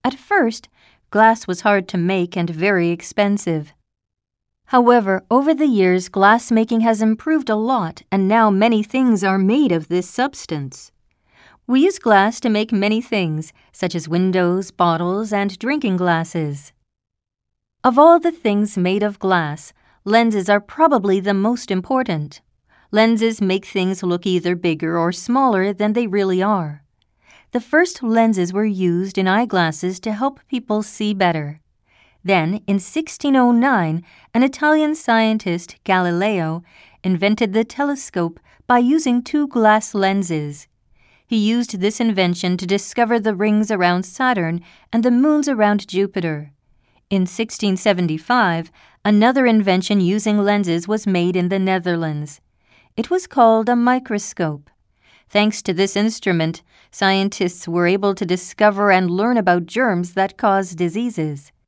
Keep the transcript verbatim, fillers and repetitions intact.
At first, glass was hard to make and very expensive. However, over the years, glass making has improved a lot, and now many things are made of this substance. We use glass to make many things, such as windows, bottles, and drinking glasses. Of all the things made of glass, lenses are probably the most important. Lenses make things look either bigger or smaller than they really are. The first lenses were used in eyeglasses to help people see better. Then, in sixteen oh nine, an Italian scientist, Galileo, invented the telescope by using two glass lenses. He used this invention to discover the rings around Saturn and the moons around Jupiter. In sixteen seventy-five, another invention using lenses was made in the Netherlands. It was called a microscope. Thanks to this instrument, scientists were able to discover and learn about germs that cause diseases.